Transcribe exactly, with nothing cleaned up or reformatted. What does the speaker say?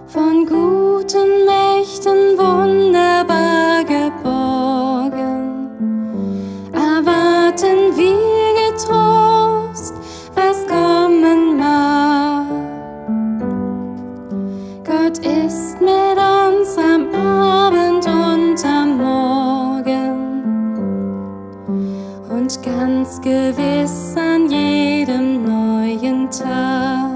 von guten Mächten wunderbar geborgen, erwarten wir getrost, was kommen mag. Gott ist mit uns am Abend und am Morgen und ganz gewiss an jedem neuen Tag.